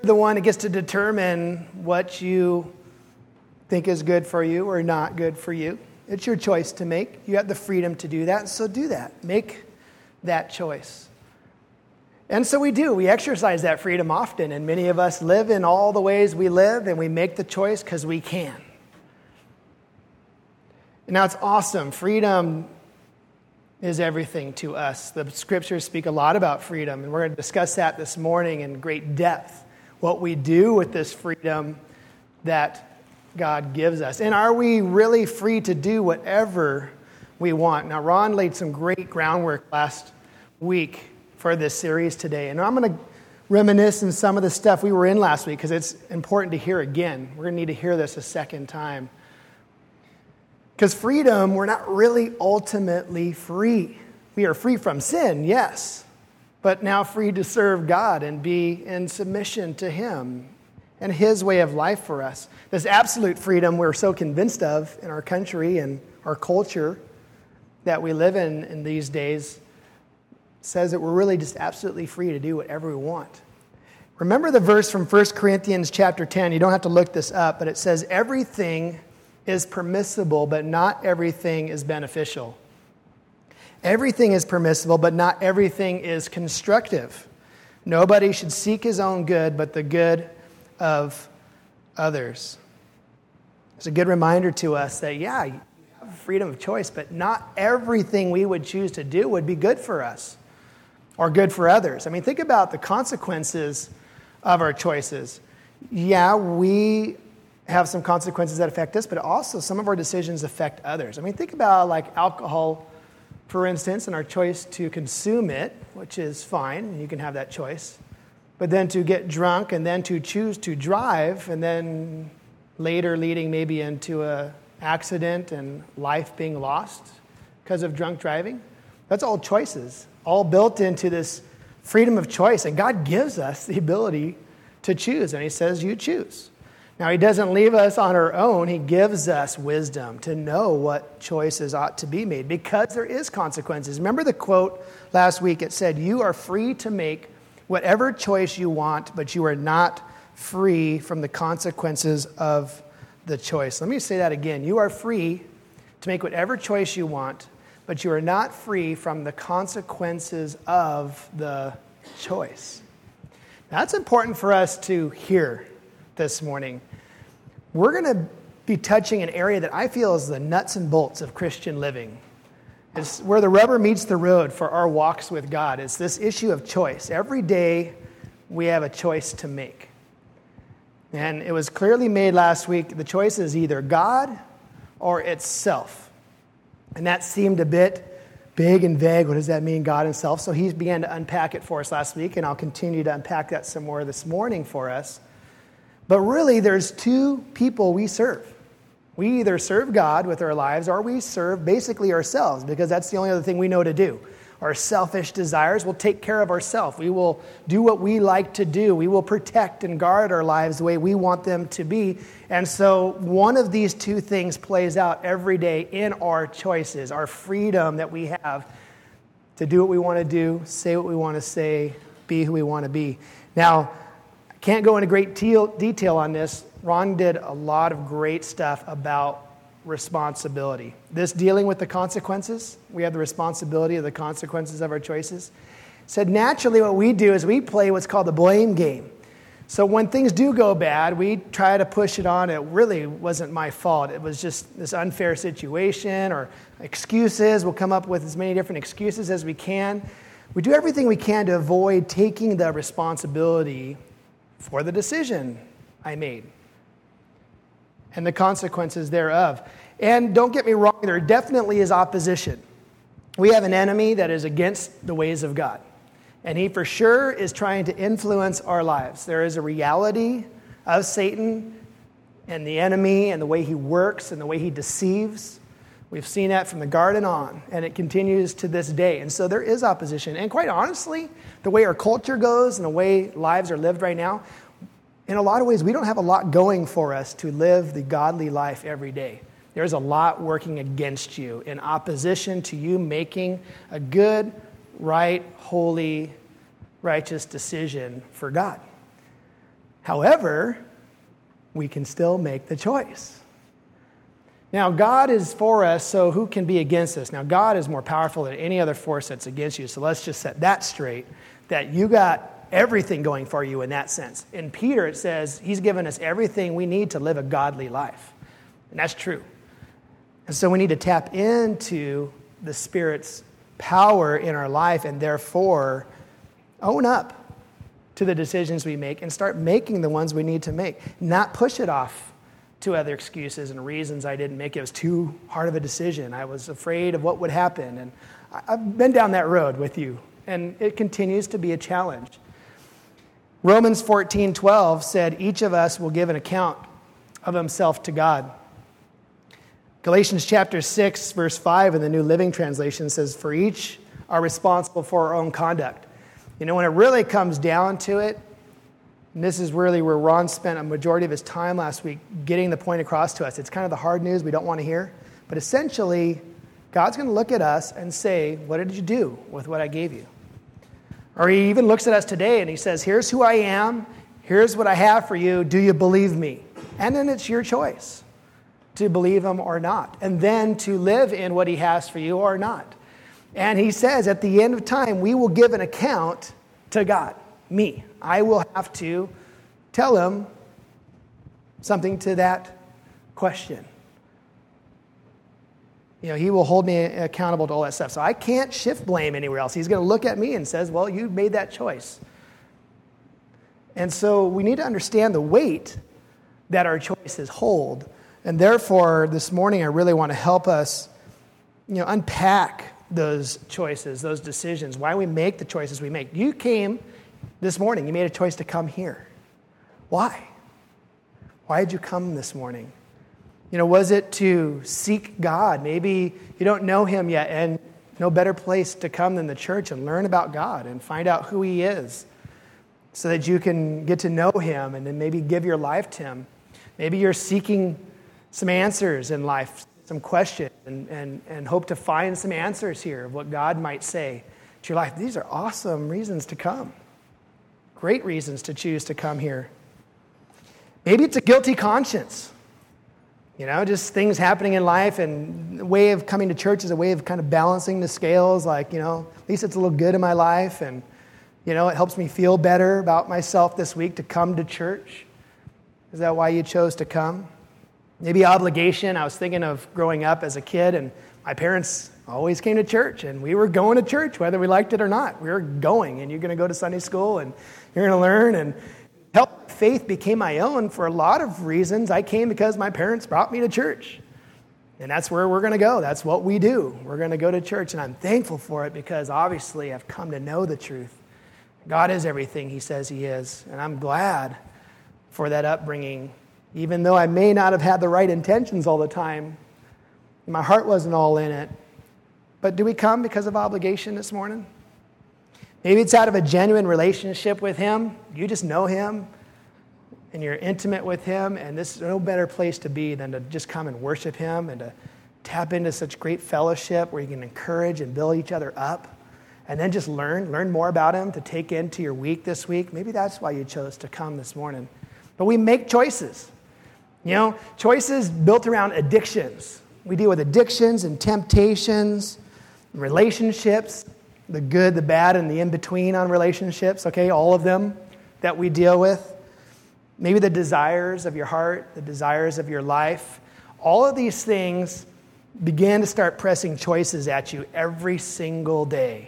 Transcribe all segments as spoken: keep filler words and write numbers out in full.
the one that gets to determine what you think is good for you or not good for you. It's your choice to make. You have the freedom to do that, so do that. Make that choice. And so we do. We exercise that freedom often, and many of us live in all the ways we live, and we make the choice because we can. And now it's awesome. Freedom is everything to us. The scriptures speak a lot about freedom, and we're going to discuss that this morning in great depth, what we do with this freedom that God gives us. And are we really free to do whatever we want? Now, Ron laid some great groundwork last week for this series today, and I'm going to reminisce in some of the stuff we were in last week because it's important to hear again. We're going to need to hear this a second time. Because freedom, we're not really ultimately free. We are free from sin, yes, but now free to serve God and be in submission to Him and His way of life for us. This absolute freedom we're so convinced of in our country and our culture that we live in in these days says that we're really just absolutely free to do whatever we want. Remember the verse from First Corinthians chapter ten. You don't have to look this up, but it says, everything is permissible, but not everything is beneficial. Everything is permissible, but not everything is constructive. Nobody should seek his own good, but the good of others. It's a good reminder to us that, yeah, you have freedom of choice, but not everything we would choose to do would be good for us or good for others. I mean, think about the consequences of our choices. Yeah, we have some consequences that affect us, but also some of our decisions affect others. I mean, think about like alcohol, for instance, and our choice to consume it, which is fine, you can have that choice. But then to get drunk and then to choose to drive and then later leading maybe into an accident and life being lost because of drunk driving, that's all choices, all built into this freedom of choice. And God gives us the ability to choose, and He says, you choose. Now, He doesn't leave us on our own. He gives us wisdom to know what choices ought to be made because there is consequences. Remember the quote last week? It said, you are free to make whatever choice you want, but you are not free from the consequences of the choice. Let me say that again. You are free to make whatever choice you want, but you are not free from the consequences of the choice. Now, that's important for us to hear this morning. We're going to be touching an area that I feel is the nuts and bolts of Christian living. It's where the rubber meets the road for our walks with God. It's this issue of choice. Every day we have a choice to make. And it was clearly made last week. The choice is either God or it's self. And that seemed a bit big and vague. What does that mean, God and self? So he began to unpack it for us last week, and I'll continue to unpack that some more this morning for us. But really, there's two people we serve. We either serve God with our lives or we serve basically ourselves, because that's the only other thing we know to do. Our selfish desires will take care of ourselves. We will do what we like to do. We will protect and guard our lives the way we want them to be. And so one of these two things plays out every day in our choices, our freedom that we have to do what we want to do, say what we want to say, be who we want to be. Now, can't go into great detail on this. Ron did a lot of great stuff about responsibility. This dealing with the consequences, we have the responsibility of the consequences of our choices. Said naturally what we do is we play what's called the blame game. So when things do go bad, we try to push it on. It really wasn't my fault. It was just this unfair situation or excuses. We'll come up with as many different excuses as we can. We do everything we can to avoid taking the responsibility for the decision I made and the consequences thereof. And don't get me wrong, there definitely is opposition. We have an enemy that is against the ways of God, and he for sure is trying to influence our lives. There is a reality of Satan and the enemy and the way he works and the way he deceives. We've seen that from the garden on, and it continues to this day. And so there is opposition. And quite honestly, the way our culture goes and the way lives are lived right now, in a lot of ways, we don't have a lot going for us to live the godly life every day. There's a lot working against you in opposition to you making a good, right, holy, righteous decision for God. However, we can still make the choice. Now, God is for us, so who can be against us? Now, God is more powerful than any other force that's against you, so let's just set that straight, that you got everything going for you in that sense. In Peter, it says he's given us everything we need to live a godly life, and that's true. And so we need to tap into the Spirit's power in our life and therefore own up to the decisions we make and start making the ones we need to make, not push it off to other excuses and reasons I didn't make it. It was too hard of a decision. I was afraid of what would happen. And I've been down that road with you, and it continues to be a challenge. Romans fourteen twelve said, each of us will give an account of himself to God. Galatians chapter six, verse five in the New Living Translation says, for each are responsible for our own conduct. You know, when it really comes down to it, and this is really where Ron spent a majority of his time last week getting the point across to us. It's kind of the hard news we don't want to hear. But essentially, God's going to look at us and say, what did you do with what I gave you? Or he even looks at us today and he says, here's who I am. Here's what I have for you. Do you believe me? And then it's your choice to believe him or not. And then to live in what he has for you or not. And he says at the end of time, we will give an account to God. Me. I will have to tell him something to that question. You know, he will hold me accountable to all that stuff. So I can't shift blame anywhere else. He's going to look at me and says, well, you made that choice. And so we need to understand the weight that our choices hold. And therefore, this morning, I really want to help us, you know, unpack those choices, those decisions, why we make the choices we make. You came this morning, you made a choice to come here. Why? Why did you come this morning? You know, was it to seek God? Maybe you don't know him yet, and no better place to come than the church and learn about God and find out who he is so that you can get to know him and then maybe give your life to him. Maybe you're seeking some answers in life, some questions, and, and, and hope to find some answers here of what God might say to your life. These are awesome reasons to come. Great reasons to choose to come here. Maybe it's a guilty conscience. You know, just things happening in life, and the way of coming to church is a way of kind of balancing the scales. Like, you know, at least it's a little good in my life, and, you know, it helps me feel better about myself this week to come to church. Is that why you chose to come? Maybe obligation. I was thinking of growing up as a kid, and my parents always came to church, and we were going to church whether we liked it or not. We were going, and you're going to go to Sunday school, and you're going to learn, and help faith became my own for a lot of reasons. I came because my parents brought me to church, and that's where we're going to go. That's what we do. We're going to go to church, and I'm thankful for it because obviously I've come to know the truth. God is everything he says he is, and I'm glad for that upbringing, even though I may not have had the right intentions all the time. My heart wasn't all in it. But do we come because of obligation this morning? Maybe it's out of a genuine relationship with him. You just know him, and you're intimate with him, and this is no better place to be than to just come and worship him and to tap into such great fellowship where you can encourage and build each other up, and then just learn, learn more about him to take into your week this week. Maybe that's why you chose to come this morning. But we make choices. You know, choices built around addictions. We deal with addictions and temptations, relationships, the good, the bad, and the in-between on relationships, okay, all of them that we deal with. Maybe the desires of your heart, the desires of your life. All of these things begin to start pressing choices at you every single day.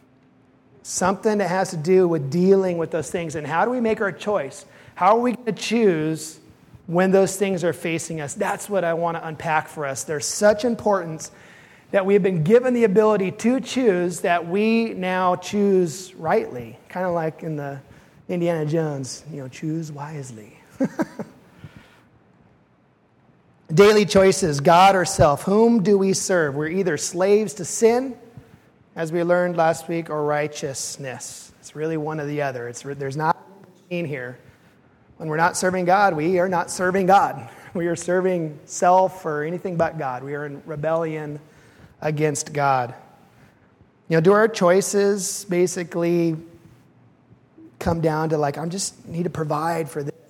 Something that has to do with dealing with those things. And how do we make our choice? How are we going to choose when those things are facing us? That's what I want to unpack for us. There's such importance that we have been given the ability to choose that we now choose rightly. Kind of like in the Indiana Jones, you know, choose wisely. Daily choices, God or self. Whom do we serve? We're either slaves to sin, as we learned last week, or righteousness. It's really one or the other. It's, there's not a machine here. When we're not serving God, we are not serving God. We are serving self or anything but God. We are in rebellion against God. You know, do our choices basically come down to like, I just need to provide for this.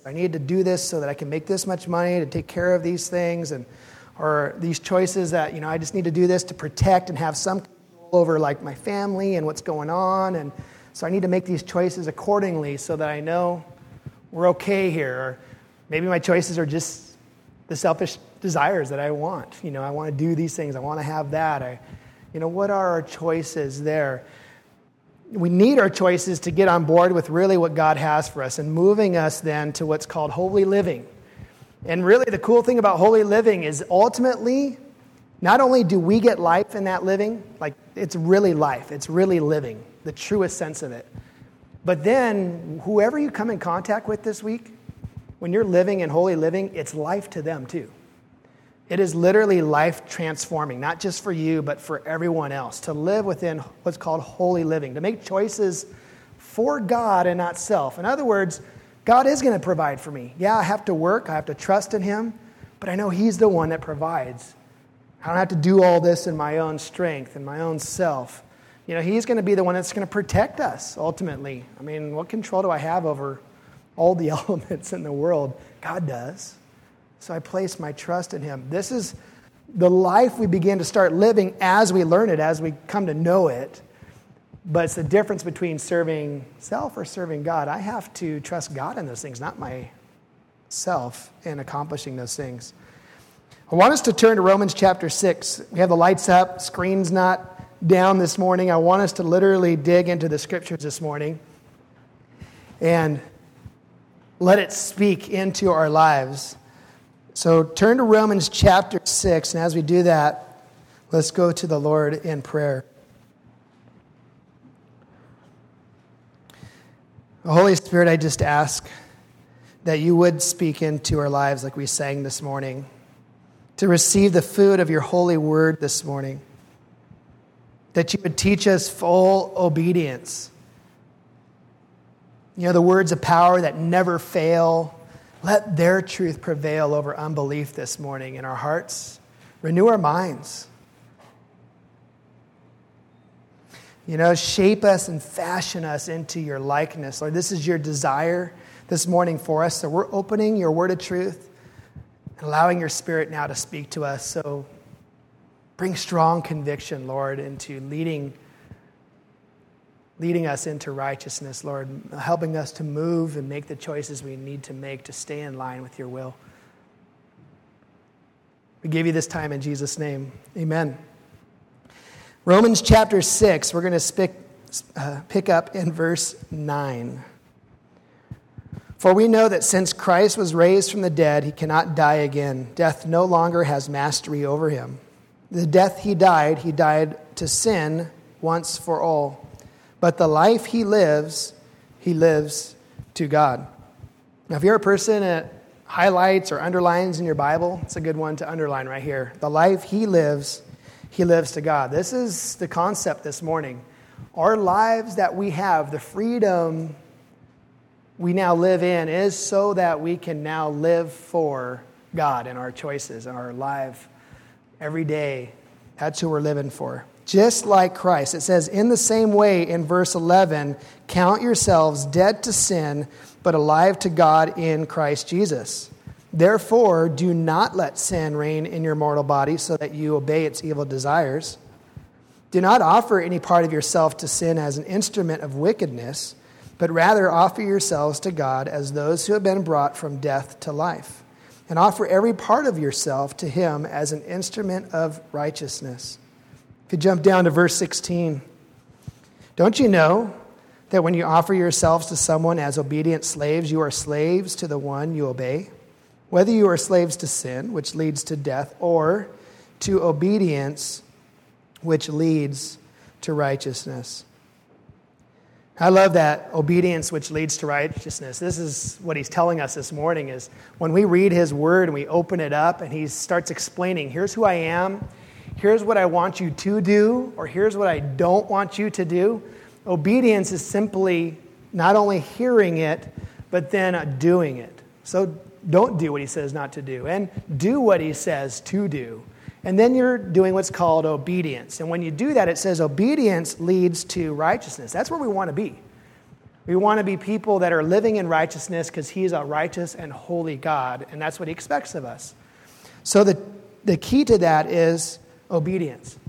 I need to do this so that I can make this much money to take care of these things, and or these choices that, you know, I just need to do this to protect and have some control over like my family and what's going on. And so I need to make these choices accordingly so that I know we're okay here. Or maybe my choices are just the selfish desires that I want. You know, I want to do these things. I want to have that. I, you know, what are our choices there? We need our choices to get on board with really what God has for us and moving us then to what's called holy living. And really the cool thing about holy living is ultimately, not only do we get life in that living, like it's really life, it's really living, the truest sense of it. But then whoever you come in contact with this week, when you're living in holy living, it's life to them too. It is literally life transforming, not just for you, but for everyone else, to live within what's called holy living, to make choices for God and not self. In other words, God is going to provide for me. Yeah, I have to work, I have to trust in Him, but I know He's the one that provides. I don't have to do all this in my own strength and my own self. You know, He's going to be the one that's going to protect us, ultimately. I mean, what control do I have over all the elements in the world? God does. So I place my trust in Him. This is the life we begin to start living as we learn it, as we come to know it. But it's the difference between serving self or serving God. I have to trust God in those things, not myself in accomplishing those things. I want us to turn to Romans chapter six. We have the lights up, screen's not down this morning. I want us to literally dig into the scriptures this morning and let it speak into our lives. So turn to Romans chapter six, and as we do that, let's go to the Lord in prayer. Holy Spirit, I just ask that you would speak into our lives like we sang this morning, to receive the food of your holy word this morning, that you would teach us full obedience. You know, the words of power that never fail, let their truth prevail over unbelief this morning in our hearts. Renew our minds. You know, shape us and fashion us into your likeness. Lord, this is your desire this morning for us. So we're opening your word of truth and allowing your Spirit now to speak to us. So bring strong conviction, Lord, into leading, leading us into righteousness, Lord, helping us to move and make the choices we need to make to stay in line with your will. We give you this time in Jesus' name. Amen. Romans chapter six, we're going to spick, uh, pick up in verse nine. For we know that since Christ was raised from the dead, he cannot die again. Death no longer has mastery over him. The death he died, he died to sin once for all. But the life he lives, he lives to God. Now, if you're a person that highlights or underlines in your Bible, it's a good one to underline right here. The life he lives, he lives to God. This is the concept this morning. Our lives that we have, the freedom we now live in, is so that we can now live for God in our choices, in our life every day. That's who we're living for. Just like Christ. It says, in the same way in verse eleven, count yourselves dead to sin, but alive to God in Christ Jesus. Therefore, do not let sin reign in your mortal body so that you obey its evil desires. Do not offer any part of yourself to sin as an instrument of wickedness, but rather offer yourselves to God as those who have been brought from death to life, and offer every part of yourself to him as an instrument of righteousness. If you jump down to verse sixteen, don't you know that when you offer yourselves to someone as obedient slaves, you are slaves to the one you obey? Whether you are slaves to sin, which leads to death, or to obedience, which leads to righteousness. I love that, obedience which leads to righteousness. This is what he's telling us this morning, is when we read his word and we open it up and he starts explaining, here's who I am, here's what I want you to do, or here's what I don't want you to do. Obedience is simply not only hearing it, but then doing it. So don't do what he says not to do, and do what he says to do. And then you're doing what's called obedience. And when you do that, it says obedience leads to righteousness. That's where we want to be. We want to be people that are living in righteousness because he's a righteous and holy God, and that's what he expects of us. So the, the key to that is obedience.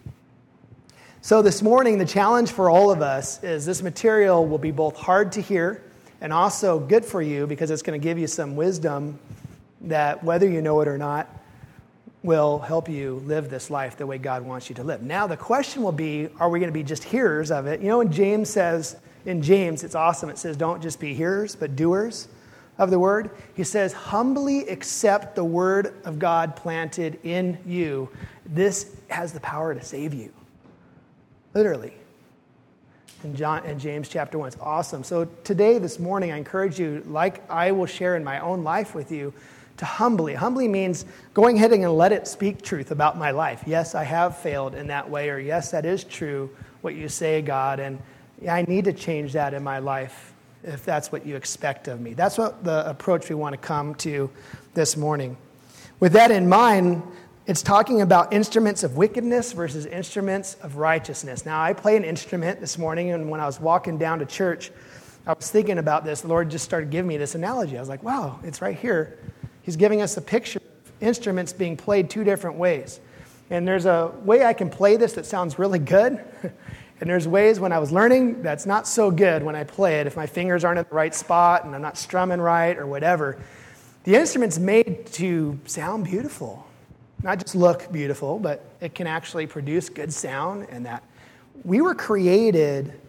So this morning, the challenge for all of us is this material will be both hard to hear and also good for you because it's going to give you some wisdom that, whether you know it or not, will help you live this life the way God wants you to live. Now, the question will be, are we going to be just hearers of it? You know, when James says, in James, it's awesome. It says, don't just be hearers, but doers of the word. He says, humbly accept the word of God planted in you. This has the power to save you. Literally. In John and James chapter one. It's awesome. So today, this morning, I encourage you, like I will share in my own life with you, to humbly. Humbly means going ahead and let it speak truth about my life. Yes, I have failed in that way, or yes, that is true, what you say, God, and I need to change that in my life if that's what you expect of me. That's what the approach we want to come to this morning. With that in mind, it's talking about instruments of wickedness versus instruments of righteousness. Now, I play an instrument this morning, and when I was walking down to church, I was thinking about this. The Lord just started giving me this analogy. I was like, wow, it's right here. He's giving us a picture of instruments being played two different ways. And there's a way I can play this that sounds really good. And there's ways when I was learning that's not so good when I play it, if my fingers aren't at the right spot and I'm not strumming right or whatever. The instrument's made to sound beautiful. Not just look beautiful, but it can actually produce good sound, and that we were created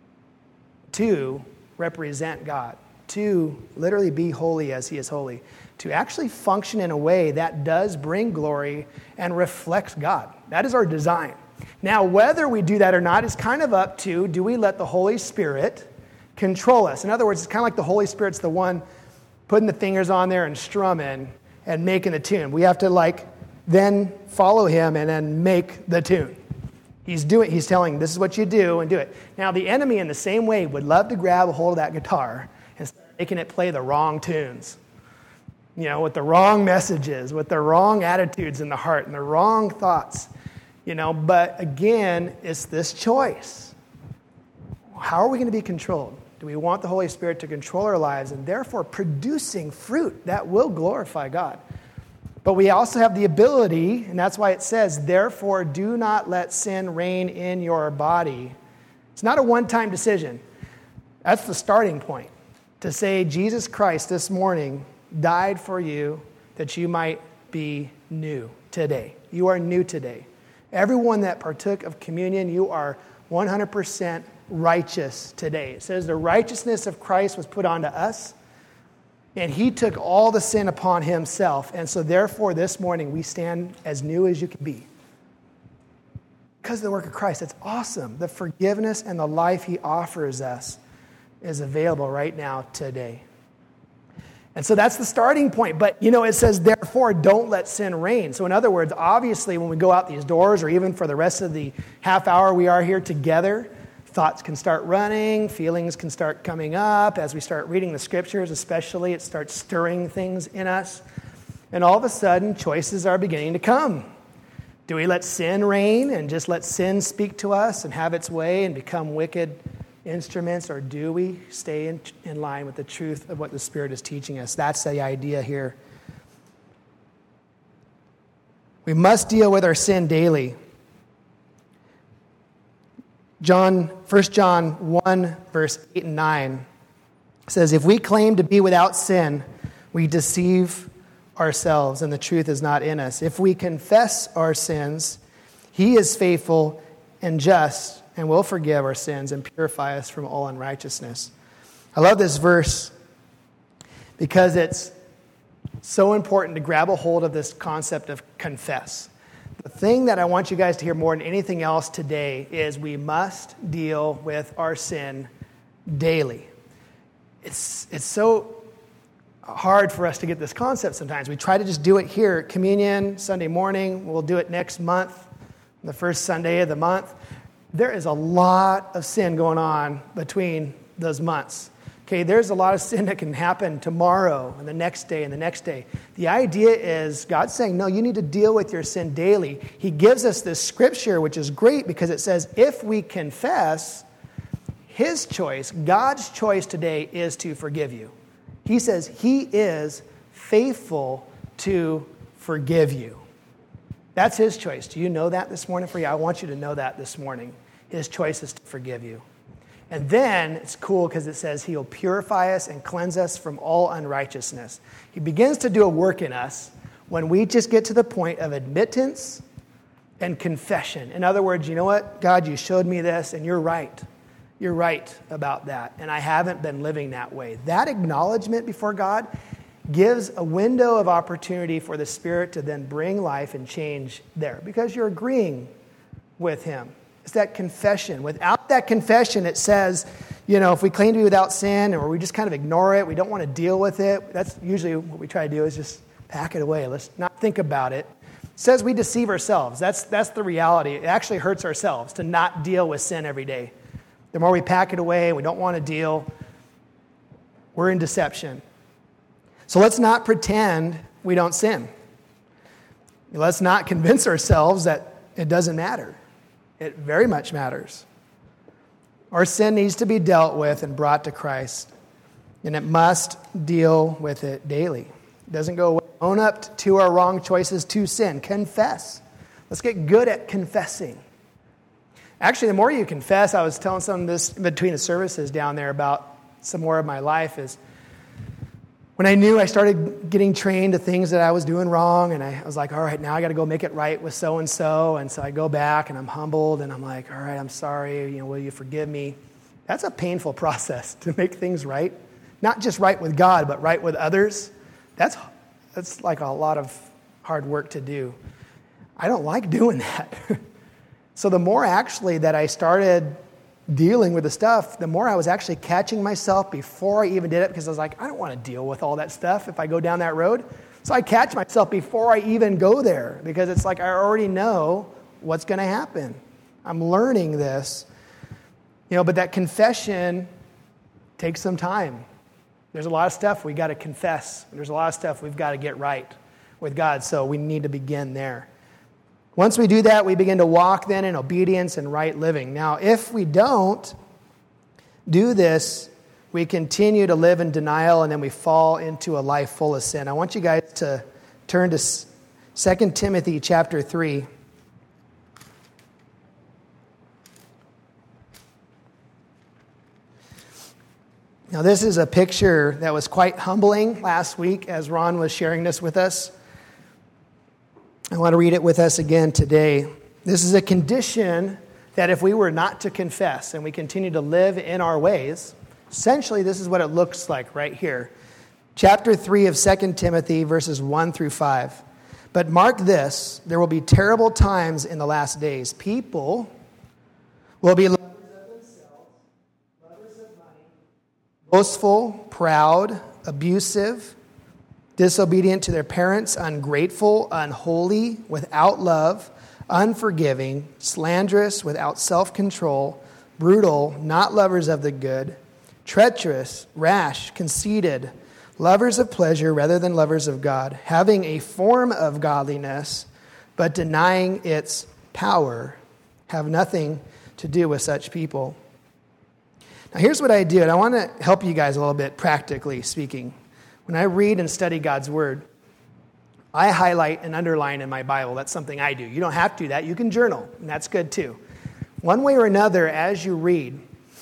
to represent God, to literally be holy as he is holy, to actually function in a way that does bring glory and reflects God. That is our design. Now, whether we do that or not is kind of up to, do we let the Holy Spirit control us? In other words, it's kind of like the Holy Spirit's the one putting the fingers on there and strumming and making the tune. We have to like then follow him and then make the tune. He's doing. He's telling, this is what you do, and do it. Now, the enemy in the same way would love to grab a hold of that guitar and start making it play the wrong tunes. You know, with the wrong messages, with the wrong attitudes in the heart and the wrong thoughts. You know, but again, it's this choice. How are we going to be controlled? Do we want the Holy Spirit to control our lives and therefore producing fruit that will glorify God? But we also have the ability, and that's why it says, therefore do not let sin reign in your body. It's not a one-time decision. That's the starting point. To say, Jesus Christ this morning died for you that you might be new today. You are new today. Everyone that partook of communion, you are one hundred percent righteous today. It says the righteousness of Christ was put onto us, and he took all the sin upon himself. And so therefore this morning we stand as new as you can be. Because of the work of Christ. It's awesome. The forgiveness and the life he offers us is available right now today. And so that's the starting point. But, you know, it says, therefore, don't let sin reign. So in other words, obviously, when we go out these doors, or even for the rest of the half hour we are here together, thoughts can start running, feelings can start coming up. As we start reading the scriptures, especially, it starts stirring things in us. And all of a sudden, choices are beginning to come. Do we let sin reign and just let sin speak to us and have its way and become wicked instruments, or do we stay in, in line with the truth of what the Spirit is teaching us? That's the idea here. We must deal with our sin daily. John, First John one, verse eight and nine says, if we claim to be without sin, we deceive ourselves and the truth is not in us. If we confess our sins, he is faithful and just and will forgive our sins and purify us from all unrighteousness. I love this verse because it's so important to grab a hold of this concept of confess. The thing that I want you guys to hear more than anything else today is we must deal with our sin daily. It's, it's so hard for us to get this concept sometimes. We try to just do it here at communion, Sunday morning. We'll do it next month, the first Sunday of the month. There is a lot of sin going on between those months. Okay, there's a lot of sin that can happen tomorrow and the next day and the next day. The idea is God's saying, no, you need to deal with your sin daily. He gives us this scripture, which is great because it says, if we confess, his choice, God's choice today is to forgive you. He says he is faithful to forgive you. That's his choice. Do you know that this morning for you? I want you to know that this morning. His choice is to forgive you. And then it's cool because it says he'll purify us and cleanse us from all unrighteousness. He begins to do a work in us when we just get to the point of admittance and confession. In other words, you know what? God, you showed me this and you're right. You're right about that. And I haven't been living that way. That acknowledgement before God gives a window of opportunity for the Spirit to then bring life and change there because you're agreeing with him. It's that confession. Without that confession, it says, you know, if we claim to be without sin or we just kind of ignore it, we don't want to deal with it. That's usually what we try to do is just pack it away. Let's not think about it. It says we deceive ourselves. That's, that's the reality. It actually hurts ourselves to not deal with sin every day. The more we pack it away, we don't want to deal, we're in deception. So let's not pretend we don't sin. Let's not convince ourselves that it doesn't matter. It very much matters. Our sin needs to be dealt with and brought to Christ, and it must deal with it daily. It doesn't go away. Own up to our wrong choices to sin. Confess. Let's get good at confessing. Actually, the more you confess, I was telling some of this between the services down there about some more of my life is when I knew I started getting trained to things that I was doing wrong, and I was like, all right, now I got to go make it right with so-and-so, and so I go back, and I'm humbled, and I'm like, all right, I'm sorry, you know, will you forgive me? That's a painful process to make things right. Not just right with God, but right with others. That's, that's like a lot of hard work to do. I don't like doing that. So the more actually that I started dealing with the stuff, the more I was actually catching myself before I even did it because I was like, I don't want to deal with all that stuff if I go down that road. So I catch myself before I even go there because it's like I already know what's going to happen. I'm learning this. You know, but that confession takes some time. There's a lot of stuff we got to confess. There's a lot of stuff we've got to get right with God, so we need to begin there. Once we do that, we begin to walk then in obedience and right living. Now, if we don't do this, we continue to live in denial and then we fall into a life full of sin. I want you guys to turn to Second Timothy chapter three. Now, this is a picture that was quite humbling last week as Ron was sharing this with us. I want to read it with us again today. This is a condition that if we were not to confess and we continue to live in our ways, essentially this is what it looks like right here. Chapter three of Second Timothy, verses one through five. But mark this, there will be terrible times in the last days. People will be lovers of themselves, lovers of money, boastful, proud, abusive, disobedient to their parents, ungrateful, unholy, without love, unforgiving, slanderous, without self-control, brutal, not lovers of the good, treacherous, rash, conceited, lovers of pleasure rather than lovers of God, having a form of godliness, but denying its power, have nothing to do with such people. Now here's what I do, and I want to help you guys a little bit practically speaking. When I read and study God's Word, I highlight and underline in my Bible. That's something I do. You don't have to do that. You can journal, and that's good too. One way or another, as you read,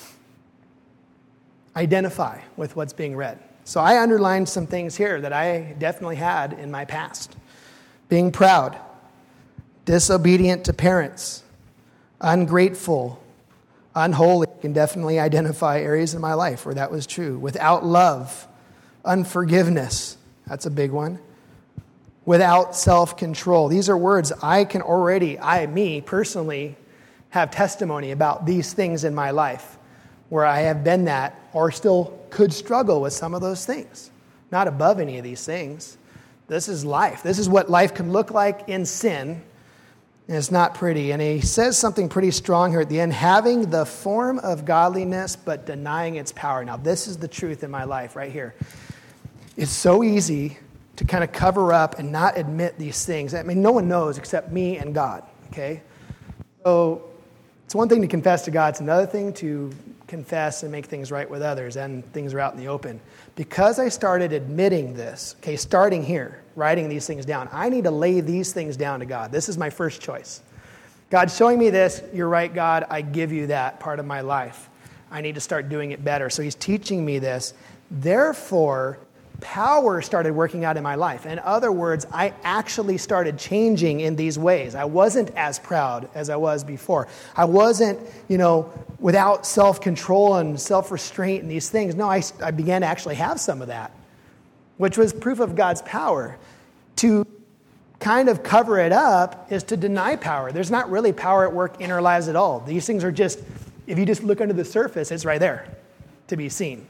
identify with what's being read. So I underlined some things here that I definitely had in my past. Being proud, disobedient to parents, ungrateful, unholy. I can definitely identify areas in my life where that was true. Without love, unforgiveness, that's a big one. Without self-control. These are words I can already, I, me, personally, have testimony about these things in my life where I have been that or still could struggle with some of those things. Not above any of these things. This is life. This is what life can look like in sin, and it's not pretty. And he says something pretty strong here at the end, having the form of godliness but denying its power. Now, this is the truth in my life right here. It's so easy to kind of cover up and not admit these things. I mean, no one knows except me and God, okay? So it's one thing to confess to God. It's another thing to confess and make things right with others, and things are out in the open. Because I started admitting this, okay, starting here, writing these things down, I need to lay these things down to God. This is my first choice. God's showing me this. You're right, God. I give you that part of my life. I need to start doing it better. So he's teaching me this. Therefore, power started working out in my life. In other words, I actually started changing in these ways. I wasn't as proud as I was before. I wasn't, you know, without self-control and self-restraint and these things. No, I, I began to actually have some of that, which was proof of God's power. To kind of cover it up is to deny power. There's not really power at work in our lives at all. These things are just, if you just look under the surface, it's right there to be seen.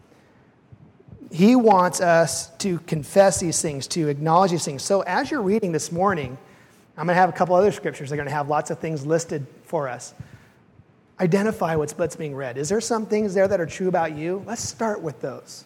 He wants us to confess these things, to acknowledge these things. So as you're reading this morning, I'm going to have a couple other scriptures. They're going to have lots of things listed for us. Identify what's, what's being read. Is there some things there that are true about you? Let's start with those.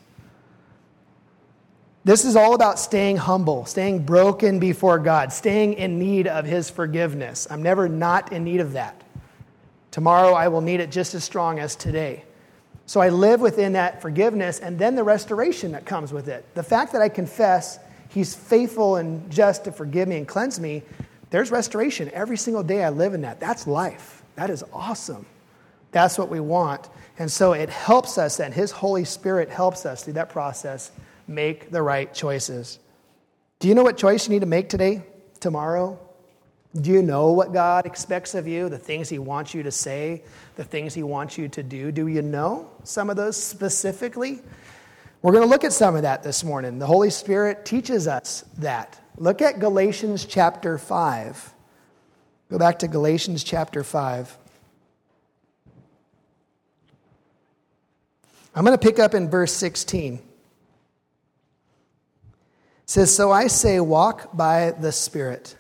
This is all about staying humble, staying broken before God, staying in need of his forgiveness. I'm never not in need of that. Tomorrow I will need it just as strong as today. So I live within that forgiveness and then the restoration that comes with it. The fact that I confess he's faithful and just to forgive me and cleanse me, there's restoration. Every single day I live in that. That's life. That is awesome. That's what we want. And so it helps us, and his Holy Spirit helps us through that process make the right choices. Do you know what choice you need to make today, tomorrow? Do you know what God expects of you, the things he wants you to say, the things he wants you to do? Do you know some of those specifically? We're going to look at some of that this morning. The Holy Spirit teaches us that. Look at Galatians chapter five. Go back to Galatians chapter five. I'm going to pick up in verse sixteen. It says, "So I say, walk by the Spirit,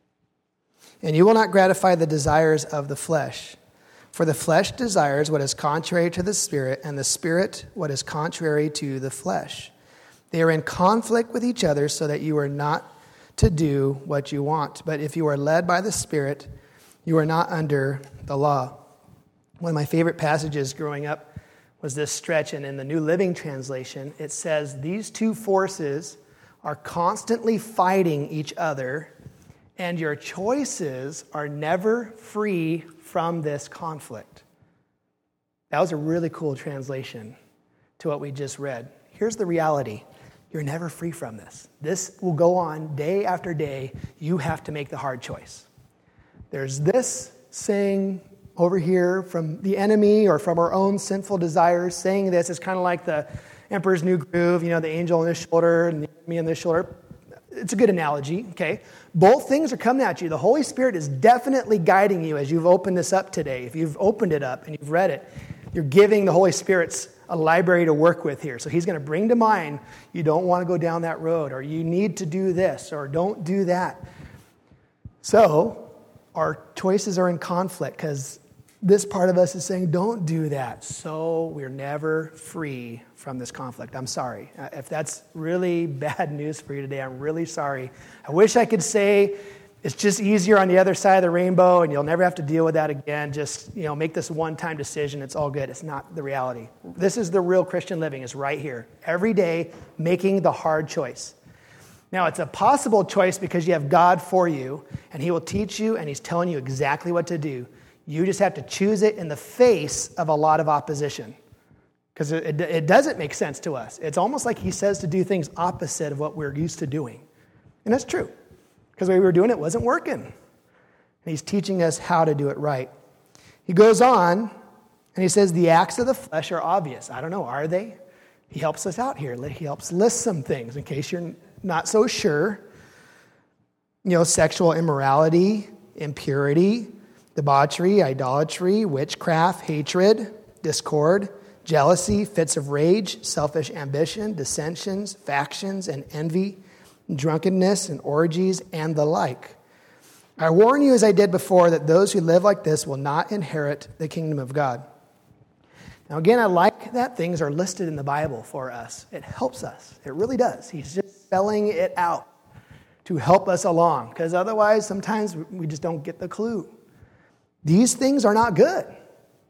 and you will not gratify the desires of the flesh. For the flesh desires what is contrary to the Spirit, and the Spirit what is contrary to the flesh. They are in conflict with each other, so that you are not to do what you want. But if you are led by the Spirit, you are not under the law." One of my favorite passages growing up was this stretch, and in the New Living Translation, it says, "These two forces are constantly fighting each other, and your choices are never free from this conflict." That was a really cool translation to what we just read. Here's the reality. You're never free from this. This will go on day after day. You have to make the hard choice. There's this saying over here from the enemy or from our own sinful desires. Saying this is kind of like the Emperor's New Groove, you know, the angel on this shoulder and the enemy on this shoulder. It's a good analogy, okay? Both things are coming at you. The Holy Spirit is definitely guiding you as you've opened this up today. If you've opened it up and you've read it, you're giving the Holy Spirit a library to work with here. So he's going to bring to mind, you don't want to go down that road, or you need to do this, or don't do that. So our choices are in conflict because this part of us is saying, don't do that. So we're never free from this conflict. I'm sorry. If that's really bad news for you today, I'm really sorry. I wish I could say it's just easier on the other side of the rainbow and you'll never have to deal with that again. Just, you know, make this one-time decision. It's all good. It's not the reality. This is the real Christian living, is right here. Every day, making the hard choice. Now, it's a possible choice because you have God for you, and he will teach you, and he's telling you exactly what to do. You just have to choose it in the face of a lot of opposition, because it, it doesn't make sense to us. It's almost like he says to do things opposite of what we're used to doing. And that's true, because the way we were doing it wasn't working. And he's teaching us how to do it right. He goes on, and he says the acts of the flesh are obvious. I don't know, are they? He helps us out here. He helps list some things in case you're not so sure. You know, sexual immorality, impurity, debauchery, idolatry, witchcraft, hatred, discord, jealousy, fits of rage, selfish ambition, dissensions, factions, and envy, drunkenness, and orgies, and the like. I warn you, as I did before, that those who live like this will not inherit the kingdom of God. Now, again, I like that things are listed in the Bible for us. It helps us. It really does. He's just spelling it out to help us along, because otherwise, sometimes we just don't get the clue. These things are not good.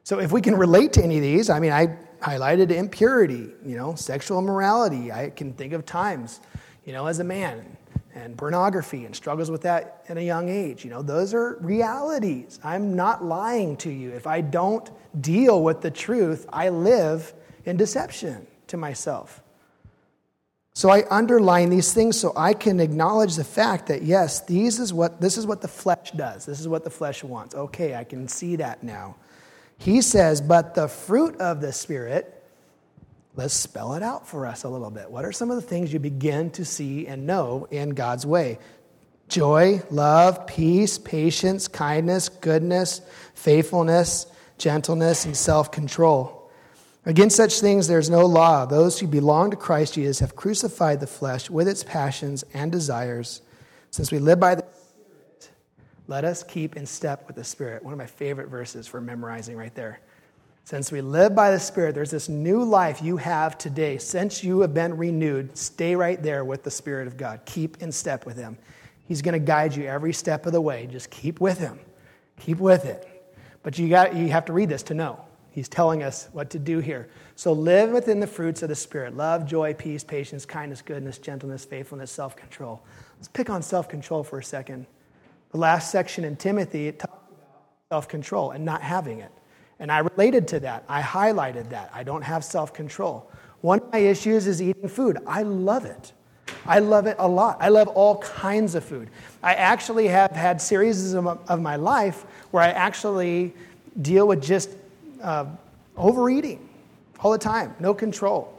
So if we can relate to any of these, I mean, I highlighted impurity, you know, sexual immorality. I can think of times, you know, as a man, and pornography and struggles with that at a young age. You know, those are realities. I'm not lying to you. If I don't deal with the truth, I live in deception to myself. So I underline these things so I can acknowledge the fact that, yes, these is what this is what the flesh does. This is what the flesh wants. Okay, I can see that now. He says, but the fruit of the Spirit, let's spell it out for us a little bit. What are some of the things you begin to see and know in God's way? Joy, love, peace, patience, kindness, goodness, faithfulness, gentleness, and self-control. Against such things there is no law. Those who belong to Christ Jesus have crucified the flesh with its passions and desires. Since we live by the Spirit, let us keep in step with the Spirit. One of my favorite verses for memorizing right there. Since we live by the Spirit, there's this new life you have today. Since you have been renewed, stay right there with the Spirit of God. Keep in step with Him. He's going to guide you every step of the way. Just keep with Him. Keep with it. But you got you have to read this to know. He's telling us what to do here. So live within the fruits of the Spirit. Love, joy, peace, patience, kindness, goodness, gentleness, faithfulness, self-control. Let's pick on self-control for a second. The last section in Timothy, it talks about self-control and not having it. And I related to that. I highlighted that. I don't have self-control. One of my issues is eating food. I love it. I love it a lot. I love all kinds of food. I actually have had series of, of my life where I actually deal with just uh, overeating all the time, no control.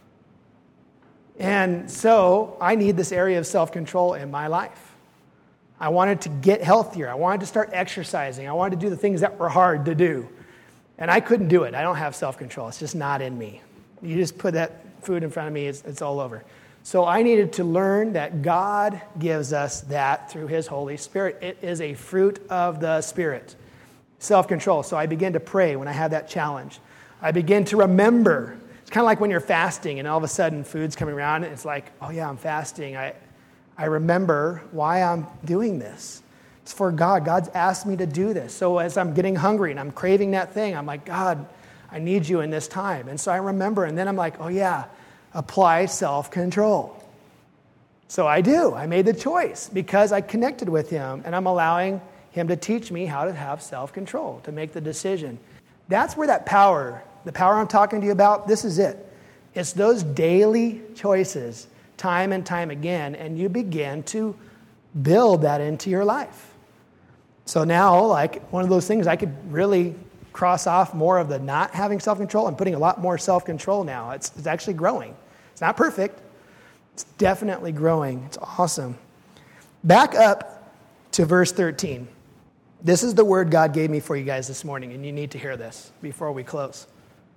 And so I need this area of self-control in my life. I wanted to get healthier. I wanted to start exercising. I wanted to do the things that were hard to do. And I couldn't do it. I don't have self-control. It's just not in me. You just put that food in front of me, it's, it's all over. So I needed to learn that God gives us that through His Holy Spirit. It is a fruit of the Spirit. Self-control. So I began to pray when I had that challenge. I began to remember. It's kind of like when you're fasting and all of a sudden food's coming around and it's like, oh yeah, I'm fasting. I, I remember why I'm doing this. It's for God. God's asked me to do this. So as I'm getting hungry and I'm craving that thing, I'm like, God, I need you in this time. And so I remember, and then I'm like, oh yeah, apply self-control. So I do. I made the choice because I connected with Him, and I'm allowing Him to teach me how to have self-control, to make the decision. That's where that power, the power I'm talking to you about, this is it. It's those daily choices, time and time again, and you begin to build that into your life. So now, like, one of those things I could really cross off more of the not having self-control. I'm putting a lot more self-control now. It's, it's actually growing. It's not perfect. It's definitely growing. It's awesome. Back up to verse thirteen. This is the word God gave me for you guys this morning, and you need to hear this before we close.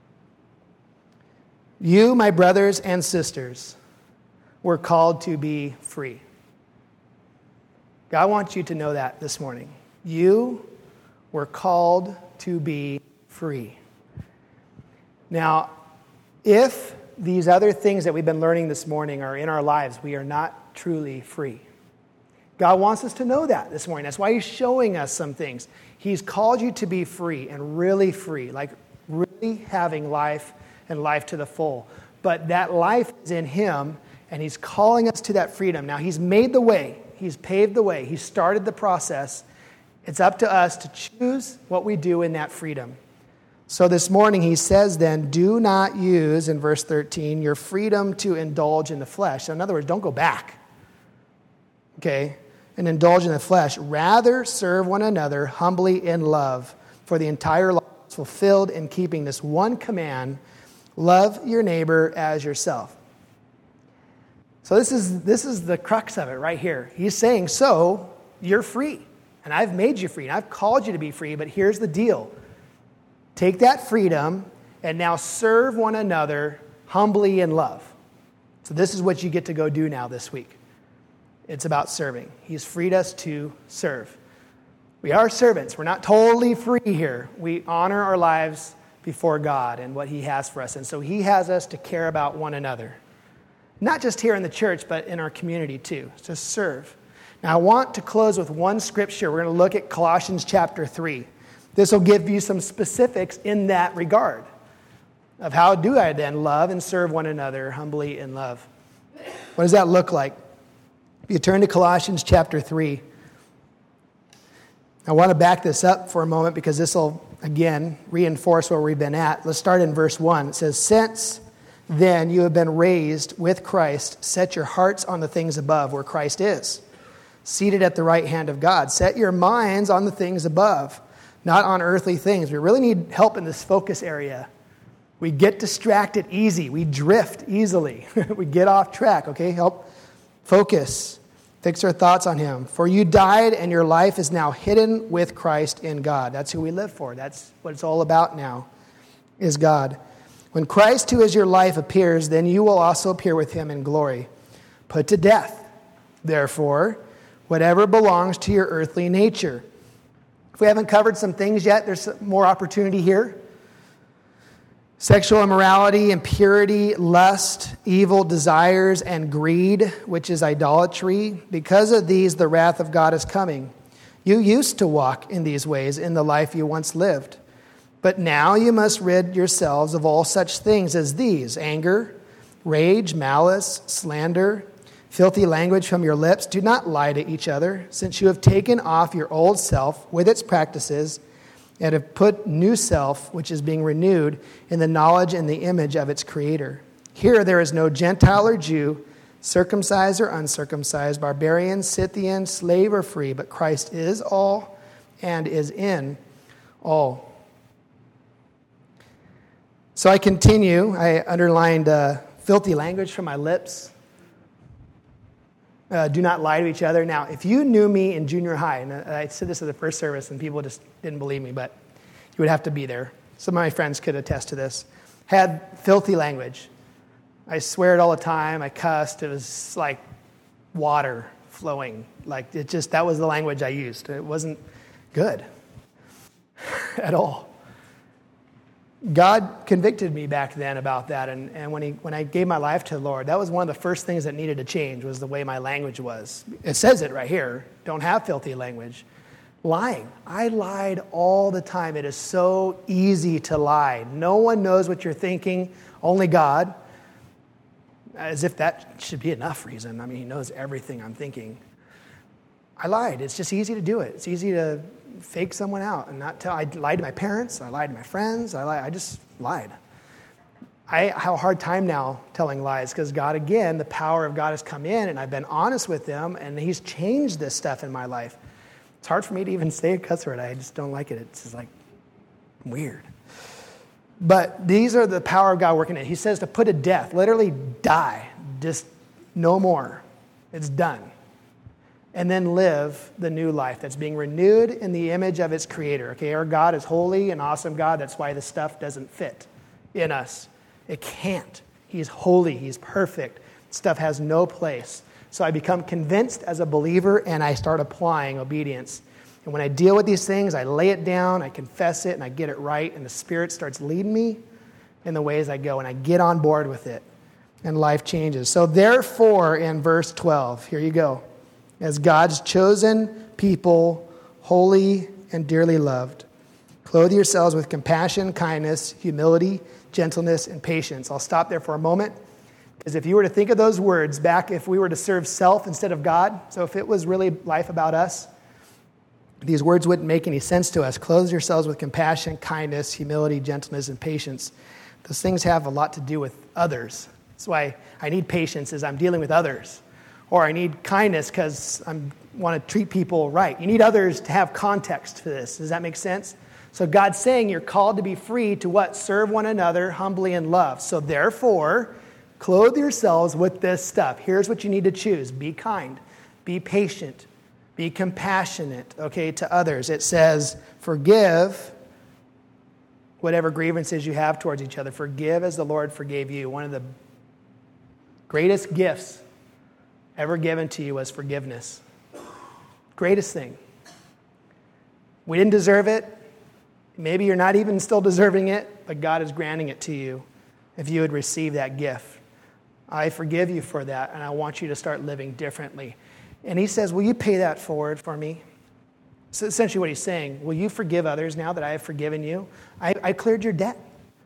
You, my brothers and sisters, were called to be free. God wants you to know that this morning. You were called to be free. Now, if these other things that we've been learning this morning are in our lives, we are not truly free. God wants us to know that this morning. That's why He's showing us some things. He's called you to be free and really free, like really having life and life to the full. But that life is in Him, and He's calling us to that freedom. Now, He's made the way. He's paved the way. He started the process. It's up to us to choose what we do in that freedom. So this morning He says then, do not use, in verse thirteen, your freedom to indulge in the flesh. So in other words, don't go back. Okay? And indulge in the flesh. Rather serve one another humbly in love, for the entire law is fulfilled in keeping this one command, love your neighbor as yourself. So this is this is the crux of it right here. He's saying, so you're free. And I've made you free. And I've called you to be free. But here's the deal. Take that freedom and now serve one another humbly in love. So this is what you get to go do now this week. It's about serving. He's freed us to serve. We are servants. We're not totally free here. We honor our lives before God and what He has for us. And so He has us to care about one another. Not just here in the church, but in our community too, to serve. Now I want to close with one scripture. We're going to look at Colossians chapter three. This will give you some specifics in that regard of how do I then love and serve one another humbly in love. What does that look like? If you turn to Colossians chapter three, I want to back this up for a moment because this will, again, reinforce where we've been at. Let's start in verse one. It says, since then you have been raised with Christ, set your hearts on the things above where Christ is, seated at the right hand of God. Set your minds on the things above, not on earthly things. We really need help in this focus area. We get distracted easy. We drift easily. We get off track, okay? Help focus. Fix our thoughts on him. For you died and your life is now hidden with Christ in God. That's who we live for. That's what it's all about now, is God. When Christ, who is your life, appears, then you will also appear with him in glory. Put to death, therefore, whatever belongs to your earthly nature. If we haven't covered some things yet, there's more opportunity here. Sexual immorality, impurity, lust, evil desires, and greed, which is idolatry. Because of these, the wrath of God is coming. You used to walk in these ways in the life you once lived. But now you must rid yourselves of all such things as these: anger, rage, malice, slander, filthy language from your lips. Do not lie to each other, since you have taken off your old self with its practices and have put new self, which is being renewed in the knowledge and the image of its creator. Here there is no Gentile or Jew, circumcised or uncircumcised, barbarian, Scythian, slave or free, but Christ is all and is in all. So I continue. I underlined uh, filthy language from my lips. Uh, do not lie to each other. Now, if you knew me in junior high, and I said this at the first service and people just didn't believe me, but you would have to be there. Some of my friends could attest to this. Had filthy language. I swear it all the time. I cussed. It was like water flowing. Like it just, that was the language I used. It wasn't good at all. God convicted me back then about that, and, and when he when I gave my life to the Lord, that was one of the first things that needed to change, was the way my language was. It says it right here, don't have filthy language. Lying. I lied all the time. It is so easy to lie. No one knows what you're thinking, only God. As if that should be enough reason. I mean, he knows everything I'm thinking. I lied. It's just easy to do it. It's easy to fake someone out and not tell. I lied to my parents. I lied to my friends. I lied. I just lied. I have a hard time now telling lies because God, again, the power of God has come in and I've been honest with him and he's changed this stuff in my life. It's hard for me to even say a cuss word. I just don't like it. It's just like weird. But these are the power of God working in it. He says to put to death, literally die, just no more. It's done. And then live the new life that's being renewed in the image of its creator. Okay, our God is holy and awesome God. That's why this stuff doesn't fit in us. It can't. He's holy. He's perfect. Stuff has no place. So I become convinced as a believer and I start applying obedience. And when I deal with these things, I lay it down, I confess it, and I get it right. And the Spirit starts leading me in the ways I go. And I get on board with it. And life changes. So therefore, in verse twelve, here you go. As God's chosen people, holy and dearly loved, clothe yourselves with compassion, kindness, humility, gentleness, and patience. I'll stop there for a moment, because if you were to think of those words back, if we were to serve self instead of God, so if it was really life about us, these words wouldn't make any sense to us. Clothe yourselves with compassion, kindness, humility, gentleness, and patience. Those things have a lot to do with others. That's why I need patience as I'm dealing with others. Or I need kindness because I want to treat people right. You need others to have context for this. Does that make sense? So God's saying you're called to be free to what? Serve one another humbly in love. So therefore, clothe yourselves with this stuff. Here's what you need to choose. Be kind. Be patient. Be compassionate, okay, to others. It says, forgive whatever grievances you have towards each other. Forgive as the Lord forgave you. One of the greatest gifts ever given to you was forgiveness. Greatest thing. We didn't deserve it. Maybe you're not even still deserving it, but God is granting it to you if you would receive that gift. I forgive you for that, and I want you to start living differently. And he says, will you pay that forward for me? So essentially what he's saying, will you forgive others now that I have forgiven you? I, I cleared your debt.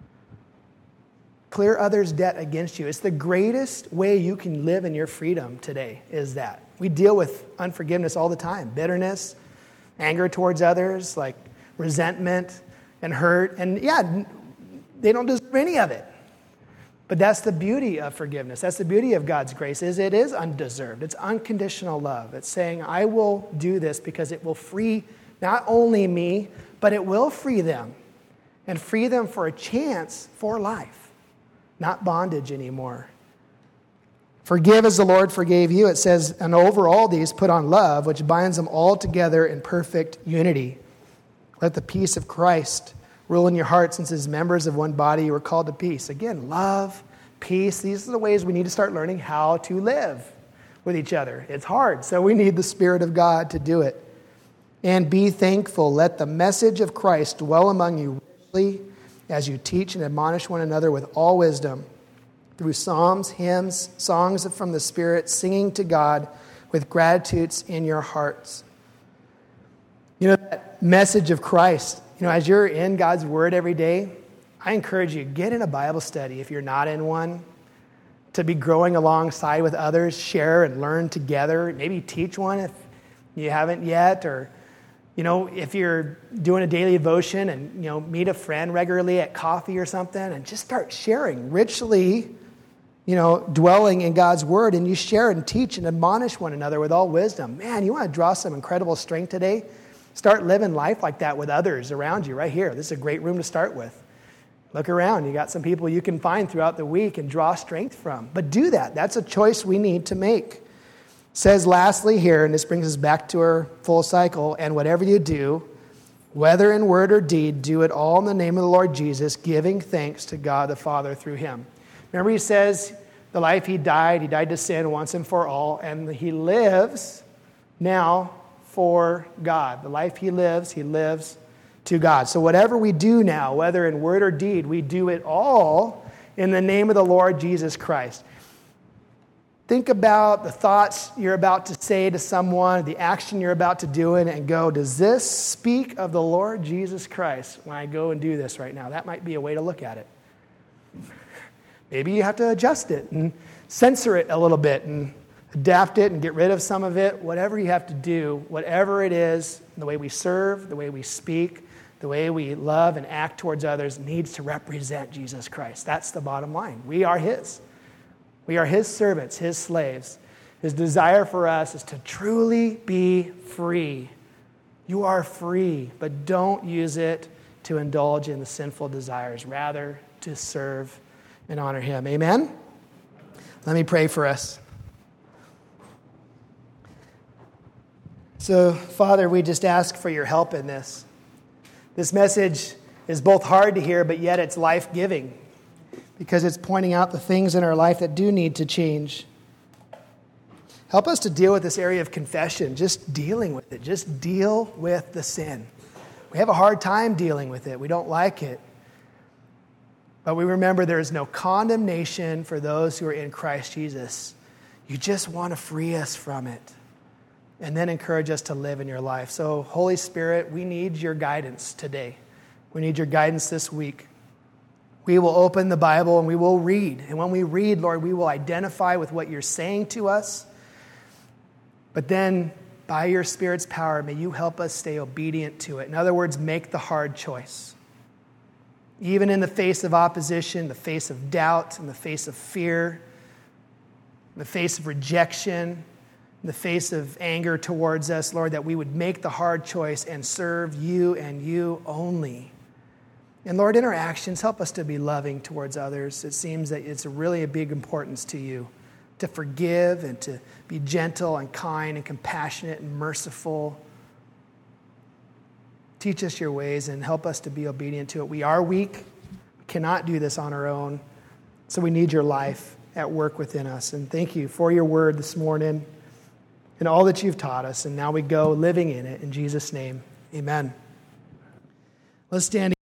Clear others' debt against you. It's the greatest way you can live in your freedom today is that. We deal with unforgiveness all the time. Bitterness, anger towards others, like resentment and hurt. And yeah, they don't deserve any of it. But that's the beauty of forgiveness. That's the beauty of God's grace, is it is undeserved. It's unconditional love. It's saying, I will do this because it will free not only me, but it will free them. And free them for a chance for life. Not bondage anymore. Forgive as the Lord forgave you. It says, and over all these put on love, which binds them all together in perfect unity. Let the peace of Christ rule in your heart, since as members of one body you are called to peace. Again, love, peace. These are the ways we need to start learning how to live with each other. It's hard, so we need the Spirit of God to do it. And be thankful. Let the message of Christ dwell among you richly as you teach and admonish one another with all wisdom, through psalms, hymns, songs from the Spirit, singing to God with gratitudes in your hearts. You know, that message of Christ, you know, as you're in God's Word every day, I encourage you, get in a Bible study if you're not in one, to be growing alongside with others, share and learn together, maybe teach one if you haven't yet, or, you know, if you're doing a daily devotion and, you know, meet a friend regularly at coffee or something and just start sharing richly, you know, dwelling in God's Word, and you share and teach and admonish one another with all wisdom. Man, you want to draw some incredible strength today? Start living life like that with others around you right here. This is a great room to start with. Look around. You got some people you can find throughout the week and draw strength from. But do that. That's a choice we need to make. It says lastly here, and this brings us back to our full cycle, and whatever you do, whether in word or deed, do it all in the name of the Lord Jesus, giving thanks to God the Father through him. Remember, he says the life he died, he died to sin once and for all, and he lives now for God. The life he lives, he lives to God. So whatever we do now, whether in word or deed, we do it all in the name of the Lord Jesus Christ. Think about the thoughts you're about to say to someone, the action you're about to do it, and go, does this speak of the Lord Jesus Christ when I go and do this right now? That might be a way to look at it. Maybe you have to adjust it and censor it a little bit and adapt it and get rid of some of it. Whatever you have to do, whatever it is, the way we serve, the way we speak, the way we love and act towards others needs to represent Jesus Christ. That's the bottom line. We are his. We are his servants, his slaves. His desire for us is to truly be free. You are free, but don't use it to indulge in the sinful desires. Rather, to serve and honor him. Amen? Let me pray for us. So, Father, we just ask for your help in this. This message is both hard to hear, but yet it's life-giving because it's pointing out the things in our life that do need to change. Help us to deal with this area of confession, just dealing with it. Just deal with the sin. We have a hard time dealing with it. We don't like it. But we remember there is no condemnation for those who are in Christ Jesus. You just want to free us from it. And then encourage us to live in your life. So, Holy Spirit, we need your guidance today. We need your guidance this week. We will open the Bible and we will read. And when we read, Lord, we will identify with what you're saying to us. But then, by your Spirit's power, may you help us stay obedient to it. In other words, make the hard choice. Even in the face of opposition, the face of doubt, in the face of fear, in the face of rejection, in the face of anger towards us, Lord, that we would make the hard choice and serve you and you only. And Lord, in our actions, help us to be loving towards others. It seems that it's really a big importance to you to forgive and to be gentle and kind and compassionate and merciful. Teach us your ways and help us to be obedient to it. We are weak. We cannot do this on our own. So we need your life at work within us. And thank you for your word this morning and all that you've taught us. And now we go living in it. In Jesus' name, amen. Let's stand.